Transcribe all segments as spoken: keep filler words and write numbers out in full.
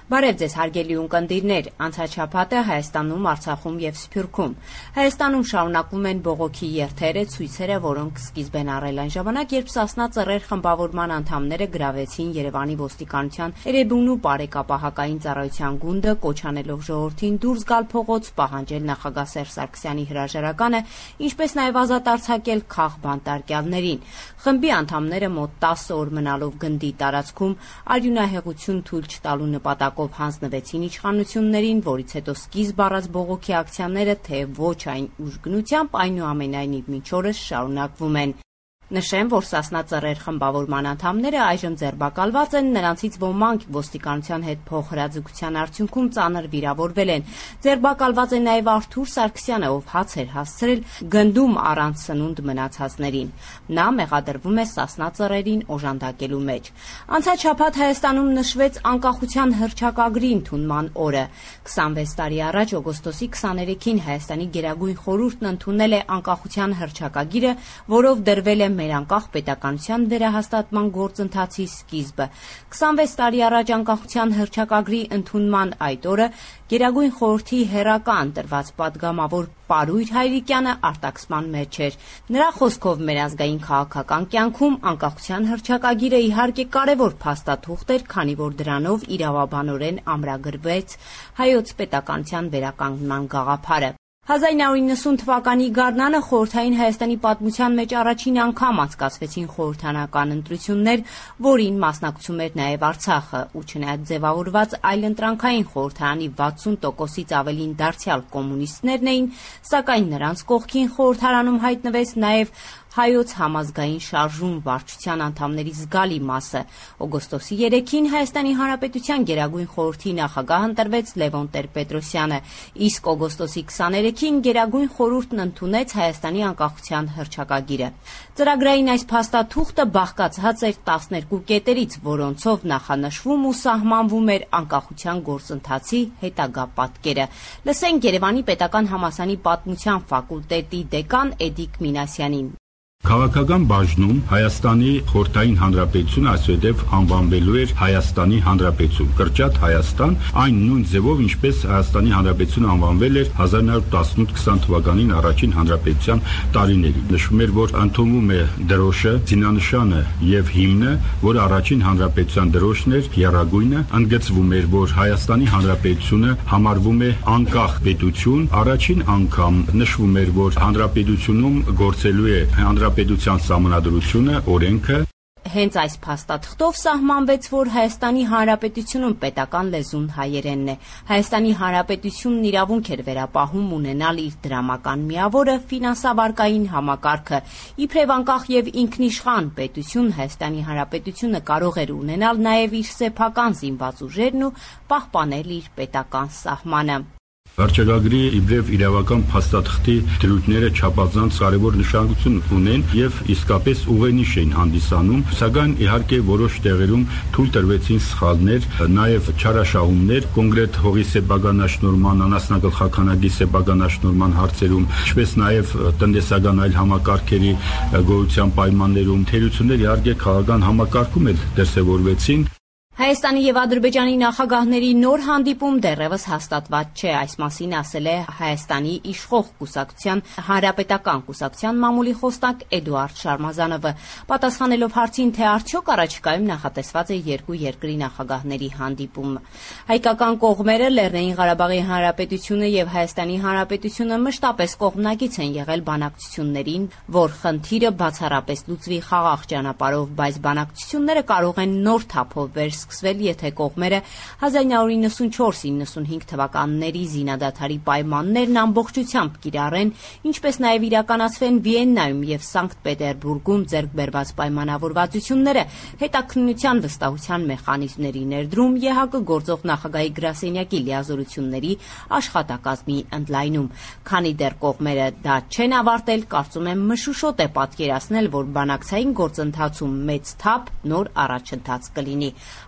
Բարև ձեզ հարգելի ունկնդիրներ, անցած շաբաթը Հայաստանում, Արցախում եւ Սփյուռքում։ Հայաստանում շարունակվում են բողոքի երթերը, ցույցերը, որոնք սկիզբ են առել այն ժամանակ, երբ Սասնա Ծռեր խմբավորման անդամները գրավեցին Երևանի ոստիկանության Էրեբունու բարեկապահական ծառայության գունդը, կոչ անելով ժողովրդին դուրս գալ փողոց, պահանջել նախագահ Սերժ Սարգսյանի հրաժարականը, ինչպես նաեւ ազատ արձակել քաղ բանտարկյալներին։ Խմբի անդամները մոտ տասը օր մնալով գնդի տարածքում արյունահեղություն թույլ չտալու նպատակով հանձնվեցին իշխանություններին, որից հետո սկիզբ առած բողոքի ակցիաները, թե ոչ այն ուժգնությամբ, այնուամենայնիվ մինչ օրս շարունակվում են։ Նշեմ, որ Սասնա Ծռեր խմբավորման անդամները այժմ ձերբակալված են, նրանցից ոմանք ոստիկանության հետ փոխհրաձգության արդյունքում ծանր վիրավորվել են։ Ձերբակալված է նաև Արթուր Սարգսյանը, ով հաց էր հասցրել գնդում առանց սնունդ մնացածներին։ Նա մեղադրվում է Սասնա Ծռերին օժանդակելու մեջ։ Անցած շաբաթ Հայաստանում նշվեց անկախության հռչակագրի ընդունման օրը։ քսանվեց տարի առաջ օգոստոսի քսաներեքին Հայաստանի Գերագույն խորհուրդն ընդունել է անկախության հռչակագիրը, որով դրվել է մեր անկախ պետականության վերահաստատման գործընթացի սկիզբը։ քսանվեց տարի առաջ անկախության հռչակագրի ընդունման այդ օրը Գերագույն խորհրդի հեռակա ընտրված պատգամավոր Պարույր Հայրիկյանը արտաքսման մեջ էր։ Նրա խոսքով մեր ազգային քաղաքական կյանքում անկախության հռչակագիրը իհարկե կարևոր փաստաթուղթ էր, քանի որ դրանով իրավաբանորեն ամրագրվեց հայոց պետականության վերականգնման գաղափարը։ հազար նույնսուն իննսուն թվականի գարնանը խորհրդային Հայաստանի պատմության մեջ առաջին անգամ անցկացվեցին խորհրդանական ընտրություններ, որին մասնակցում էր նաև Արցախը, ու չնայած ձևավորված այլընտրանքային խորհրդարանի վաթսուն տոկոսից ավելին դարձյալ կոմունիստներն էին, սակայն նրանց կողքին խորհրդարանում հայտնվեց նաև Հայոց համազգային շարժում վարչության անդամների զգալի մասը։ Օգոստոսի երեքին Հայաստանի Հանրապետության Գերագույն խորհրդի նախագահ ընտրվեց Լևոն Տեր-Պետրոսյանը, իսկ օգոստոսի քսաներեքին Գերագույն խորհուրդն ընդունեց Հայաստանի անկախության հռչակագիրը։ Ծրագրային այս փաստաթուղթը բաղկացած էր տասներկու կետերից, որոնցով նախանշվում ու սահմանվում էր անկախության գործընթացի հետագա պատկերը։ Լսենք Երևանի պետական համալսարանի պատմության ֆակուլտետի դեկան Էդիկ Մինասյանին։ Քաղաքական բաժնում Հայաստանի խորհրդային հանրապետությունը այսուհետև անվանվելու էր Հայաստանի հանրապետություն, կրճատ Հայաստան, այն նույն ձևով, ինչպես Հայաստանի հանրապետությունը անվանվել էր հազար նույն հարյուր տասնութ քսան թվականին առաջին հանրապետության տարիներին։ Նշվում էր, որ ընդունվում է դրոշը, զինանշանը եւ հիմնը, որ առաջին հանրապետության դրոշն էր, եռագույնը, ընդգծվում էր, որ Հայաստանի հանրապետությունը համարվում է անկախ պետություն, առաջին անգամ նշվում էր, որ հանրապետությունում գործելու է հանրապետության սահմանադրությունը, օրենքը։ Հենց այս փաստաթղթով սահմանվեց, որ Հայաստանի Հանրապետությունում պետական լեզուն հայերենն է։ Հայաստանի Հանրապետությունն իրավունք էր վերապահում ունենալ իր դրամական միավորը, ֆինանսավարկային համակարգը։ Իբրև անկախ եւ ինքնիշխան պետություն Հայաստանի Հանրապետությունը կարող էր ունենալ նաեւ իր սեփական զինված ուժերն ու պահպանել իր պետական սահմանը։ Հռչակագրի իբրև իրավական փաստաթղթի դրույթները չափազանց կարևոր նշանակություն ունեն եւ իսկապես ուղենիշ էին հանդիսանում, սակայն իհարկե որոշ տեղերում թույլ տրվեցին սխալներ, նաեւ չարաշահումներ, կոնկրետ հողի սեփականաշնորհման, անասնագլխականագի սեփականաշնորհման հարցերում, ինչպես նաեւ տնտեսական այլ համակարգերի գոյության պայմաններում թերություններ իհարկե քաղաքական համակարգում էլ դրսևորվեցին։ Հայաստանի եւ Ադրբեջանի նախագահների նոր հանդիպում դեռևս հաստատված չէ, այս մասին ասել է Հայաստանի իշխող կուսակցության Հանրապետական կուսակցության մամուլի խոսնակ Էդուարդ Շարմազանովը, պատասխանելով հարցին, թե արդյոք առաջիկայում նախատեսված է երկու երկրի նախագահների հանդիպում։ Հայկական կողմերը Լեռնային Ղարաբաղի Հանրապետությունը եւ Հայաստանի Հանրապետությունը մշտապես կողմնակից են եղել բանակցություններին, որ խնդիրը բացառապես լուծվի խաղաղ ճանապարհով, բայց բանակցությունները կարող են նոր թափով վերս սկսվել, եթե կողմերը հազար նույնսուն իննսուն չորս իննսուն հինգ թվականների զինադադարի պայմաններն ամբողջությամբ կիրառեն, ինչպես նաև իրականացվեն Վիեննայում եւ Սանկտ Պետերբուրգում ձեռք բերված պայմանավորվածությունները, հետաքննության վստահության մեխանիզմների ներդրում, ԵՀԿ գործող նախագահի գրասենյակի լիազորությունների աշխատակազմի ընդլայնում։ Քանի դեռ կողմերը դա չեն ավարտել, կարծում եմ մշուշոտ է պատկերացնել, որ բանակցային գործընթացում մեծ թափ նոր առաջընթաց կլինի,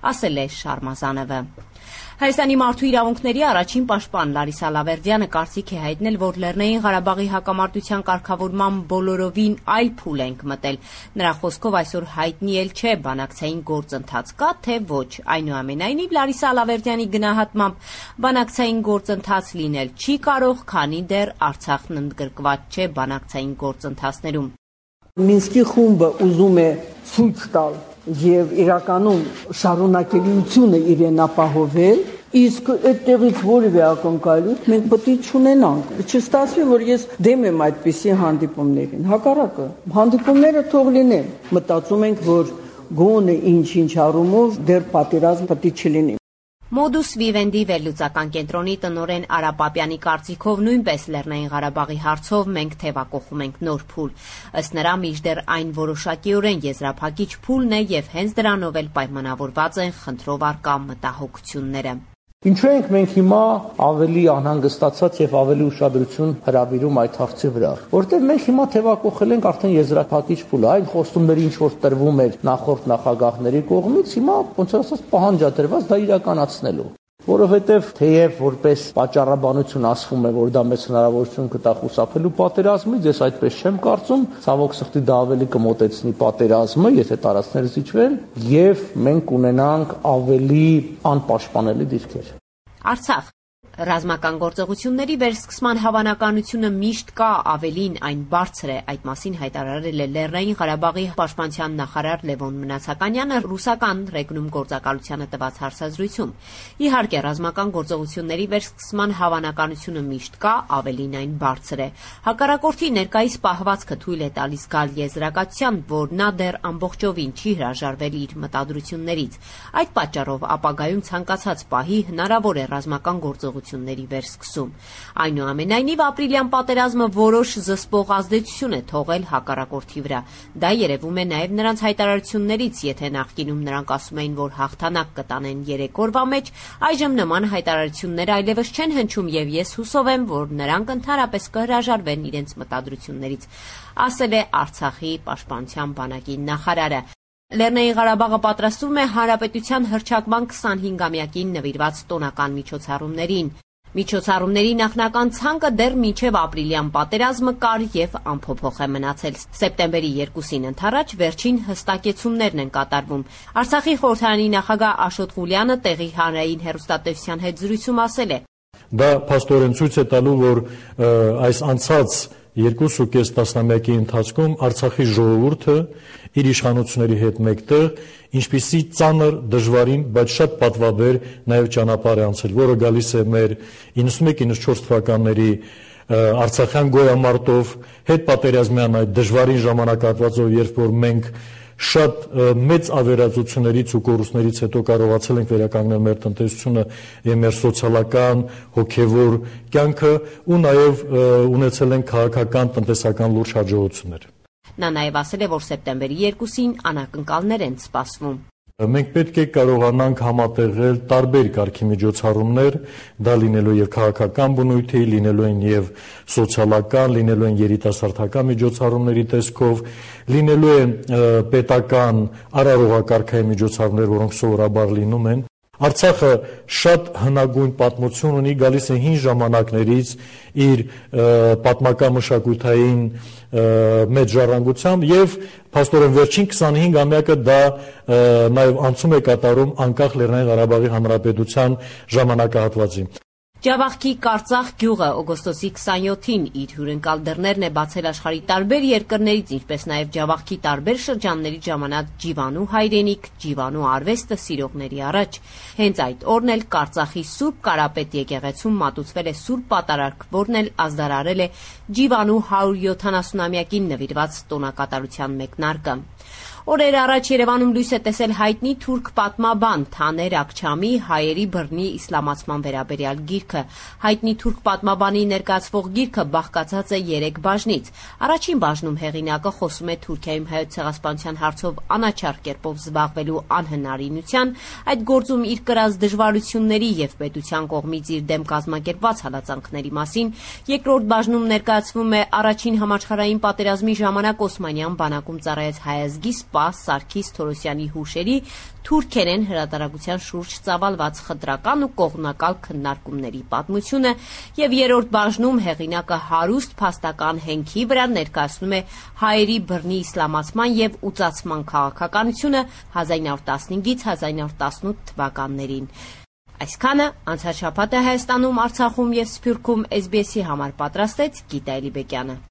ասել է Շարմազանովը։ Հայաստանի մարդու իրավունքների առաջին պաշտպան Լարիսա Լավերդյանը կարծիք է հայտնել, որ Լեռնային Ղարաբաղի հակամարտության կարգավորման բոլորովին այլ փուլ ենք մտել։ Նրա խոսքով այսօր հայտնի էլ չէ բանակցային գործընթաց կա, թե ոչ։ Այնուամենայնիվ Լարիսա Լավերդյանի գնահատմամբ բանակցային գործընթաց լինել չի կարող, քանի դեռ Արցախն ընդգրկված չէ բանակցային գործընթացներում։ Մինսկի խումբը ուզում է ցույց տալ եւ իրականում շարունակելիությունը իրեն ապահովել, իսկ այդտեղից որևէ ակնկալիք մենք պետք է չունենանք։ Չստացվի, որ ես դեմ եմ այդպիսի հանդիպումներին։ Հակառակը, հանդիպումները թող լինեն։ Մտածում ենք, որ գոնե ինչ-ինչ առումով դեռ պատերազմ պետք է չլինի։ Modus Vivendi վերլուծական կենտրոնի տնօրեն Արա Պապյանի կարծիքով նույնպես Լեռնային Ղարաբաղի հարցով մենք թևակողում ենք նոր փուլ։ Ըստ նրա մինչդեռ այն որոշակիորեն եզրափակիչ փուլն է եւ հենց դրանով էլ պայմանավորված են խնդրով առկա մտահոգությունները։ Ինչու ենք մենք հիմա ավելի անհանգստացած եւ ավելի ուշադրություն հրավիրում այդ հարցի վրա, որտեղ մենք հիմա թևակողել ենք արդեն եզրափակիչ փուլ, այն խոստումների ինչ որ տրվում էր նախորդ նախագահների կողմից, հիմա ոնց ասած պահանջ է դրված դա իրականացնելու։ Որովհետև թեև որպես պատճառաբանություն ասվում է, որ դա մեծ հնարավորություն կտա խուսափելու պատերազմից, ես այդպես չեմ կարծում, ցավոք սրտի դա ավելի կմոտեցնի պատերազմը, եթե տարածքներ զիջվեն, եւ մենք ունենանք ավելի անպաշտպանելի դիրքեր։ Արցախ Ռազմական գործողությունների վերսկսման հավանականությունը միշտ կա, ավելին այն բարձր է, այդ մասին հայտարարել է Լեռնային Ղարաբաղի պաշտպանության նախարար Լևոն Մնացականյանը ռուսական ռեգնում գործակալությանը տված հարցազրույցում։ Իհարկե, ռազմական գործողությունների վերսկսման հավանականությունը միշտ կա, ավելին այն բարձր է։ Հակառակորդի ներկայիս պահվածքը թույլ է տալիս գալ եզրակացության, որ նա դեռ ամբողջովին չի հրաժարվել իր մտադրություններից։ Այդ պատճառով ապագայում ցանկացած պահի հնարավոր է ռազմական գործողությունների վերսկսում։ Այնուամենայնիվ ապրիլյան պատերազմը որոշ զսպող ազդեցություն է թողել հակառակորդի վրա։ Դա երևում է նաև նրանց հայտարարություններից, եթե նախկինում նրանք ասում էին, որ հաղթանակ կտանեն երեք օրվա մեջ, այժմ նման հայտարարություններ այլևս չեն հնչում եւ ես հուսով եմ, որ նրանք ընդհանրապես կհրաժարվեն իրենց մտադրություններից, ասել է Արցախի պաշտպանության բանակի նախարարը։ Լեռնային Ղարաբաղը պատրաստվում է հանրապետության հռչակման քսանհինգամյակին նվիրված տոնական միջոցառումներին։ Միջոցառումների նախնական ցանկը դեռ մինչև ապրիլյան պատերազմը կար եւ անփոփոխ է մնացել։ Սեպտեմբերի երկուսին ընդառաջ վերջին հստակեցումներն են կատարվում։ Արցախի խորհրդարանի նախագահ Աշոտ Ղուլյանը տեղի հանրային հեռուստատեսության հետ զրույցում ասել է. Դա փաստորեն ցույց է տալու, որ այս անցած երկուս ու կես տասնամյակի ընթացքում Արցախի ժողովուրդը իր իշխանությունների հետ մեկտեղ ինչպիսի ծանր, դժվարին, բայց շատ պատվաբեր նաև ճանապարհ է անցել, որը գալիս է մեր իննսունմեկ իննսունչորս թվականների Արցախյան գոյամարտով, հետ պատերազմյան այդ դժվարին ժամանակահատվածով, երբ որ մենք շատ մեծ ավերածություններից ու կորուստներից հետո կարողացել ենք վերականգնել մեր տնտեսությունը եւ մեր սոցիալական, հոգեվոր կյանքը ու նաեւ ունեցել ենք քաղաքական, տնտեսական լուրջ հաջողություններ։ Նա նաեւ ասել է, որ սեպտեմբերի երկուսին անակնկալներ են սպասվում։ Մենք պետք է կարողանանք համատեղել տարբեր կարգի միջոցառումներ, դա լինելու եւ քաղաքական բնույթի, լինելու են եւ սոցիալական, լինելու են երիտասարդական միջոցառումների տեսքով, լինելու են պետական արարողակարգային միջոցառումներ, որոնք սովորաբար լինում են։ Արցախը շատ հնագույն պատմություն ունի, գալիս է հին ժամանակներից իր պատմական մշակութային մեծ ժառանգությամբ եւ փաստորեն վերջին քսանհինգամյակը դա նաեւ անցում է կատարում անկախ Լեռնային Ղարաբաղի Հանրապետության ժամանակահատվածի։ Ջավախքի Կարծախ գյուղը օգոստոսի քսանյոթին իր հյուրընկալ դռներն է բացել աշխարհի տարբեր երկրներից, ինչպես նաև Ջավախքի տարբեր շրջանների ժամանակ Ջիվանու հայրենիք, Ջիվանու արվեստը սիրողների առաջ։ Հենց այդ օրն էլ Կարծախի Սուրբ Կարապետ եկեղեցում մատուցվել է Սուրբ Պատարագ, որն էլ ազդարարել է Ջիվանու հարյուր յոթանասունամյակին նվիրված տոնակատարության մեկնարկը։ Օրեր առաջ Երևանում լույս է տեսել հայտնի թուրք պատմաբան Թաներ Աքչամի հայերի բռնի իսլամացման վերաբերյալ գիրքը։ Հայտնի թուրք պատմաբանի ներկայացվող գիրքը բաղկացած է երեք բաժնից։ Առաջին բաժնում հեղինակը խոսում է Թուրքիայում հայոց ցեղասպանության հարցով անաչառ կերպով զբաղվելու անհնարինության, այդ գործում իր կրած դժվարությունների եւ պետության կողմից իր դեմ կազմակերպված հալածանքների մասին։ Երկրորդ բաժնում ներկայացվում է առաջին համաշխարհային պատերազմի ժամանակ Օսմանյան բանակում ծառայած հայազգի Սպաս Սարգիս Թորոսյանի հուշերի թուրքերեն հրատարակության շուրջ ծավալված խտրական ու կողմնակալ քննարկումների պատմությունը եւ երրորդ բաժնում հեղինակը հարուստ փաստական հենքի վրա ներկայացնում է հայերի բռնի իսլամացման եւ ուծացման քաղաքականությունը հազար ինը հարյուր տասնհինգից հազար ինը հարյուր տասնութ թվականներին։ Այսքանը անցած շաբաթը Հայաստանում, Արցախում եւ Սփյուռքում էս բի էսի համար պատրաստեց Գիտա Էլիբեկյանը։